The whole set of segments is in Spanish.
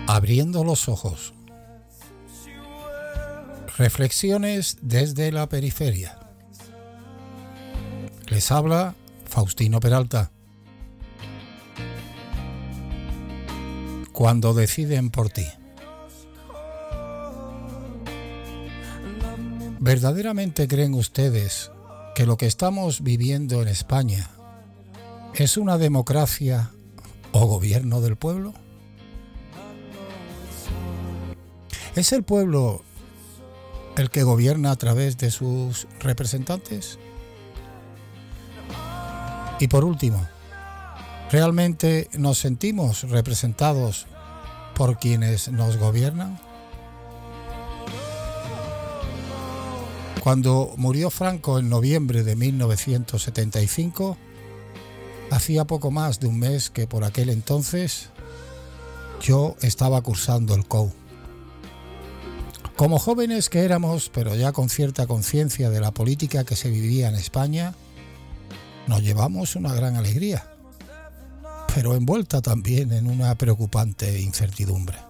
Abriendo los ojos. Reflexiones desde la periferia. Les habla Faustino Peralta. Cuando deciden por ti. ¿Verdaderamente creen ustedes que lo que estamos viviendo en España es una democracia o gobierno del pueblo? ¿Es el pueblo el que gobierna a través de sus representantes? Y por último, ¿realmente nos sentimos representados por quienes nos gobiernan? Cuando murió Franco en noviembre de 1975, hacía poco más de un mes que por aquel entonces yo estaba cursando el COU. Como jóvenes que éramos, pero ya con cierta conciencia de la política que se vivía en España, nos llevamos una gran alegría, pero envuelta también en una preocupante incertidumbre.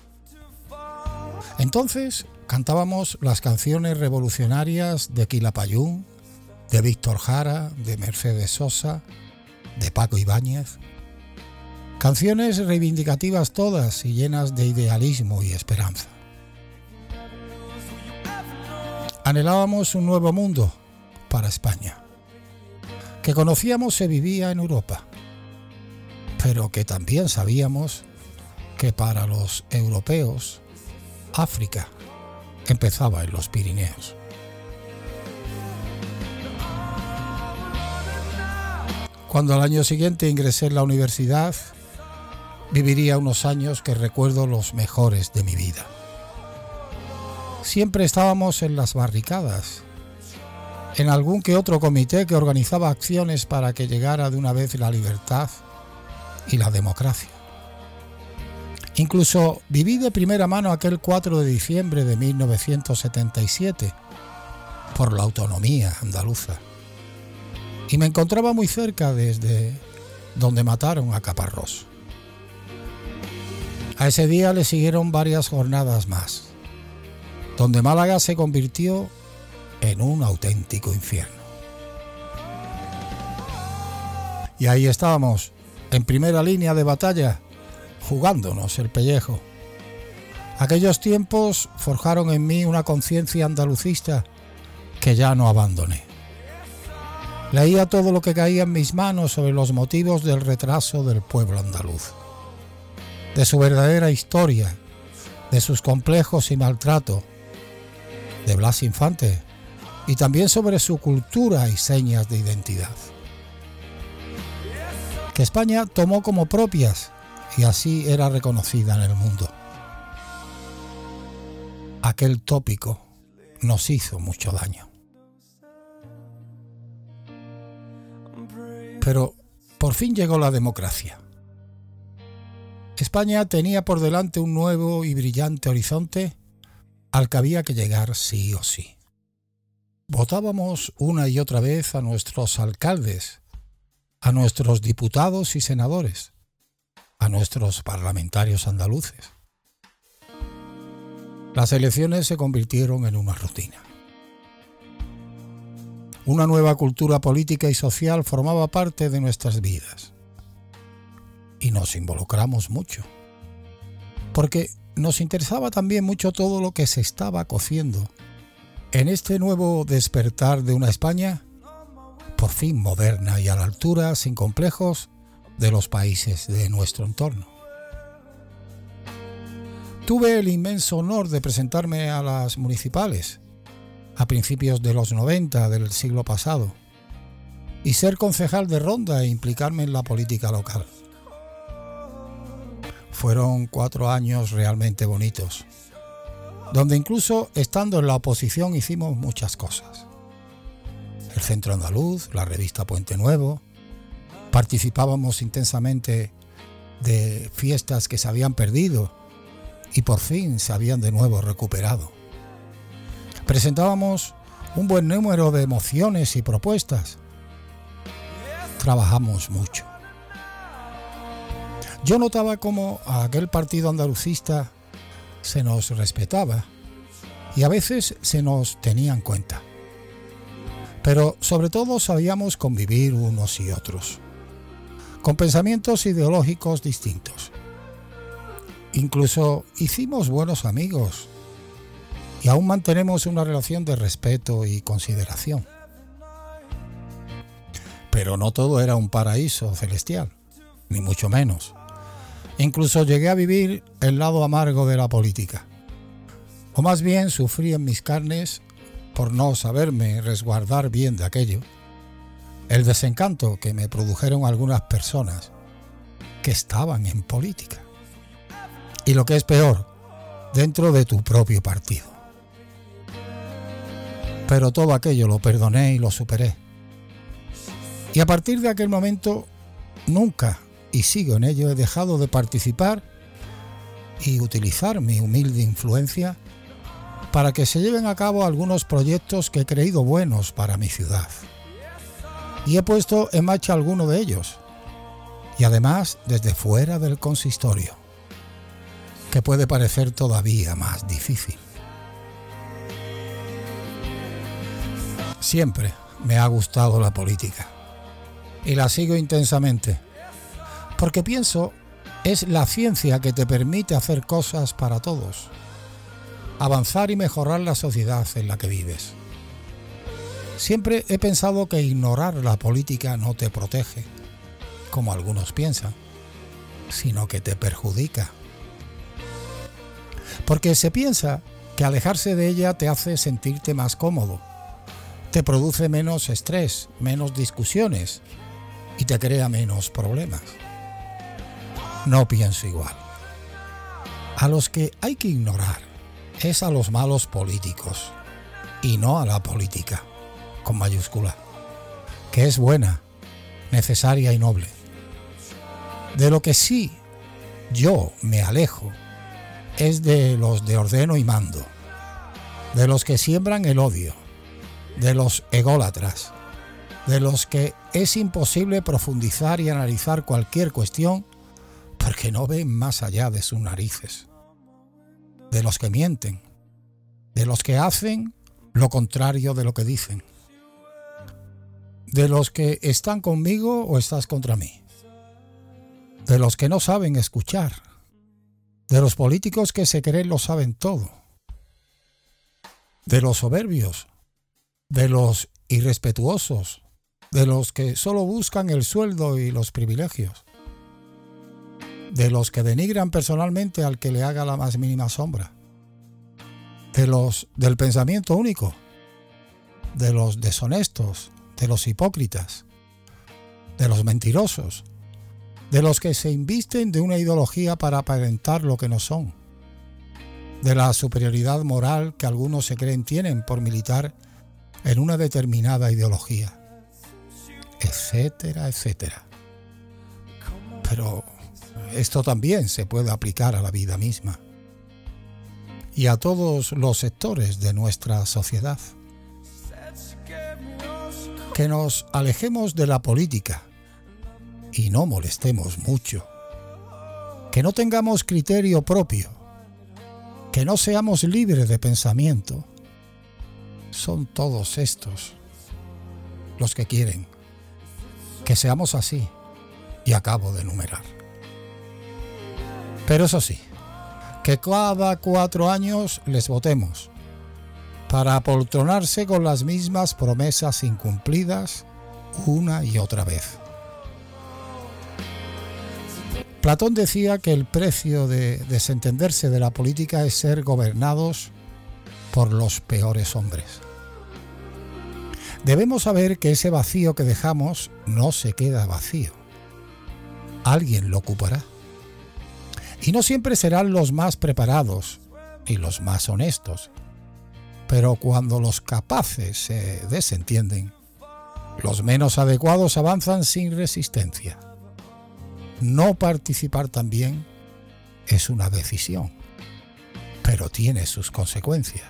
Entonces cantábamos las canciones revolucionarias de Quilapayún, de Víctor Jara, de Mercedes Sosa, de Paco Ibáñez. Canciones reivindicativas todas y llenas de idealismo y esperanza. Anhelábamos un nuevo mundo para España, que conocíamos se vivía en Europa, pero que también sabíamos que para los europeos, África empezaba en los Pirineos. Cuando al año siguiente ingresé en la universidad, viviría unos años que recuerdo los mejores de mi vida. Siempre estábamos en las barricadas, en algún que otro comité que organizaba acciones para que llegara de una vez la libertad y la democracia. Incluso viví de primera mano aquel 4 de diciembre de 1977 por la autonomía andaluza y me encontraba muy cerca desde donde mataron a Caparrós. A ese día le siguieron varias jornadas más, donde Málaga se convirtió en un auténtico infierno. Y ahí estábamos, en primera línea de batalla, jugándonos el pellejo. Aquellos tiempos forjaron en mí una conciencia andalucista que ya no abandoné. Leía todo lo que caía en mis manos sobre los motivos del retraso del pueblo andaluz, de su verdadera historia, de sus complejos y maltrato, de Blas Infante, y también sobre su cultura y señas de identidad, que España tomó como propias y así era reconocida en el mundo. Aquel tópico nos hizo mucho daño. Pero por fin llegó la democracia. España tenía por delante un nuevo y brillante horizonte al que había que llegar sí o sí. Votábamos una y otra vez a nuestros alcaldes, a nuestros diputados y senadores, a nuestros parlamentarios andaluces. Las elecciones se convirtieron en una rutina. Una nueva cultura política y social formaba parte de nuestras vidas. Y nos involucramos mucho, porque nos interesaba también mucho todo lo que se estaba cociendo en este nuevo despertar de una España por fin moderna y a la altura, sin complejos, de los países de nuestro entorno. Tuve el inmenso honor de presentarme a las municipales a principios de los 90 del siglo pasado y ser concejal de Ronda e implicarme en la política local. Fueron 4 años realmente bonitos, donde incluso estando en la oposición hicimos muchas cosas. El Centro Andaluz, la revista Puente Nuevo, participábamos intensamente de fiestas que se habían perdido y por fin se habían de nuevo recuperado. Presentábamos un buen número de mociones y propuestas. Trabajamos mucho. Yo notaba cómo a aquel partido andalucista se nos respetaba y a veces se nos tenía en cuenta. Pero sobre todo sabíamos convivir unos y otros, con pensamientos ideológicos distintos. Incluso hicimos buenos amigos y aún mantenemos una relación de respeto y consideración. Pero no todo era un paraíso celestial, ni mucho menos. Incluso llegué a vivir el lado amargo de la política. O más bien sufrí en mis carnes, por no saberme resguardar bien de aquello, el desencanto que me produjeron algunas personas que estaban en política. Y lo que es peor, dentro de tu propio partido. Pero todo aquello lo perdoné y lo superé. Y a partir de aquel momento, nunca, y sigo en ello, he dejado de participar y utilizar mi humilde influencia para que se lleven a cabo algunos proyectos que he creído buenos para mi ciudad. Y he puesto en marcha alguno de ellos, y además desde fuera del consistorio, que puede parecer todavía más difícil. Siempre me ha gustado la política, y la sigo intensamente, porque pienso es la ciencia que te permite hacer cosas para todos, avanzar y mejorar la sociedad en la que vives. Siempre he pensado que ignorar la política no te protege, como algunos piensan, sino que te perjudica. Porque se piensa que alejarse de ella te hace sentirte más cómodo, te produce menos estrés, menos discusiones y te crea menos problemas. No pienso igual. A los que hay que ignorar es a los malos políticos y no a la política, con mayúscula, que es buena, necesaria y noble. De lo que sí yo me alejo es de los de ordeno y mando, de los que siembran el odio, de los ególatras, de los que es imposible profundizar y analizar cualquier cuestión porque no ven más allá de sus narices, de los que mienten, de los que hacen lo contrario de lo que dicen, de los que están conmigo o estás contra mí, de los que no saben escuchar, de los políticos que se creen lo saben todo, de los soberbios, de los irrespetuosos, de los que solo buscan el sueldo y los privilegios, de los que denigran personalmente al que le haga la más mínima sombra, de los del pensamiento único, de los deshonestos, de los hipócritas, de los mentirosos, de los que se invisten de una ideología para aparentar lo que no son, de la superioridad moral que algunos se creen tienen por militar en una determinada ideología, etcétera, etcétera. Pero esto también se puede aplicar a la vida misma y a todos los sectores de nuestra sociedad. Que nos alejemos de la política y no molestemos mucho. Que no tengamos criterio propio. Que no seamos libres de pensamiento. Son todos estos los que quieren que seamos así, y acabo de enumerar. Pero eso sí, que cada 4 años les votemos para apoltronarse con las mismas promesas incumplidas una y otra vez. Platón decía que el precio de desentenderse de la política es ser gobernados por los peores hombres. Debemos saber que ese vacío que dejamos no se queda vacío. Alguien lo ocupará. Y no siempre serán los más preparados y los más honestos. Pero cuando los capaces se desentienden, los menos adecuados avanzan sin resistencia. No participar también es una decisión, pero tiene sus consecuencias.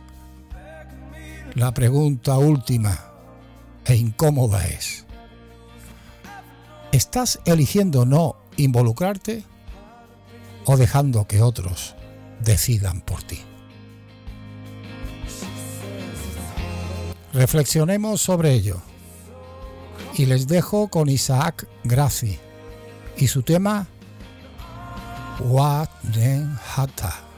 La pregunta última e incómoda es: ¿estás eligiendo no involucrarte o dejando que otros decidan por ti. Reflexionemos sobre ello y les dejo con Isaac Gracie y su tema Wat Den Hata.